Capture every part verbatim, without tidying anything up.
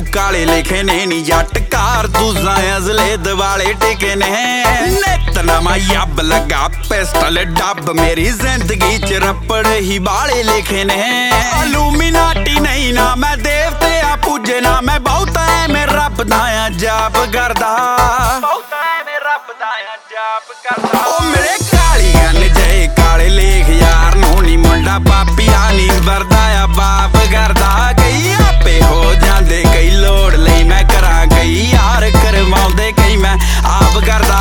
काले लिखे ने नी जट कारतूसां अजले दिवाले टिके ने नित नवां यब लगा पिस्टल डब मेरी जिंदगी च रपड़ ही बाले लिखे ने इल्यूमिनाटी नहीं ना मैं देवते आ पूजे ना मैं बहुत ऐवें रब दा जाप करदा बहुत ऐवें रब दा जाप करदा ओ मेरे कालियां ने जे काले लेख यार नूं नी मुंडा पापिया नी वरदा आ बाप करदा कई आपे हो जांदे कई लोड़ लई मैं करां कई यार करवाउंदे कई मैं आप करदा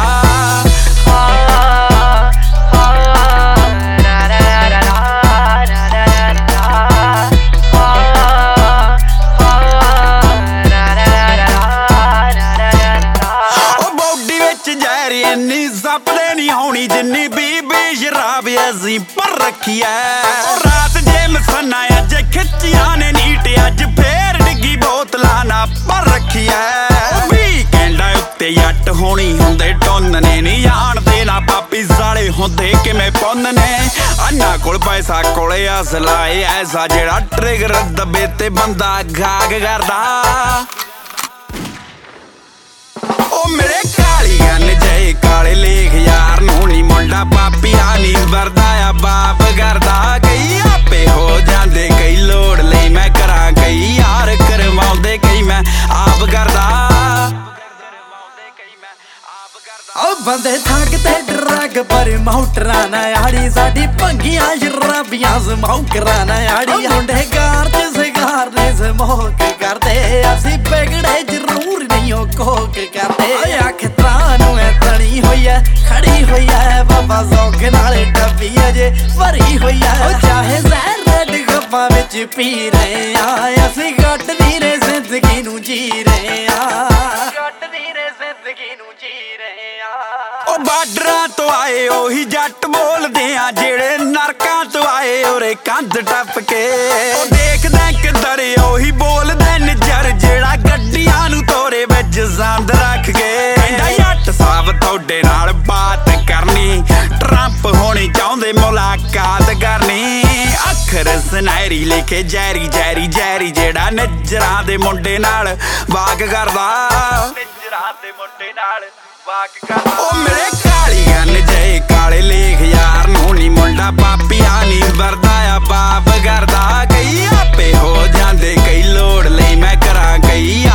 सपने नहीं होनी जिन्नी बीबी शराब असी पर रखी है रात जे मसना अज खिचिया ने नीट अज फेर डिगी बोतला ना पर रखी है वीकेंडा उत्ते जट होनी हुंदे टोनने नहीं जानदे ना पापी साले हुंदे किवें पुन्नने अन्ना कोल पैसा कोले असला ऐसा जेड़ा ट्रिगर दबे ते बंदा गाग करदा ओ मेरे कालियां ने जे काले लेख यार नूं नी मुंडा पापिया नी वरदा आ बाप करदा कई आपे हो जांदे कई लोड़ लई मैं करां कई यार करवाउंदे कई मैं आप करदा ओ बंदे थक ते ड्रग पर माउटरा ना आड़ी साडी भंगियां शराबियां स्मोकरा ना आड़ी मुंडे कार च सिगार ने स्मोक करदे असी बिगड़े जरूर नहीं हो कोक करदे अख तानू ऐ तणी होई है खड़ी होई है बाबा सौख नाल डब्बी अजे भरी होई है चाहे जहर रेड गप्पां विच पी रहे आ असी गट दी रे जिंदगी नू जी रहे आ गट दी रे जिंदगी नू जी रहे आ ओ बार्डरां तो आए ओही जट बोलदे आ जेड़े नरकां तो आए ओरे कंध टप के ओ देखदे किधर ओही बोलदे निजर जेड़ा गड्डियां नू तोरे विच संद रख के कहंदा जट साहब थोड़े नाल बात करनी ट्रंप होनी चाहुंदे मुलाकात करनी अखर सुनहरी लिखे जैरी जैरी जैरी जेड़ा निजरां दे मुंडे नाल वाक करदा निजरां दे मुंडे नाल वाक करदा ओ मेरे कालियां ने जे काले लेख यार नूं नी मुंडा पापिया नी वरदा आ बाप करदा कई आपे हो जांदे कई लोड़ लई मैं करां कई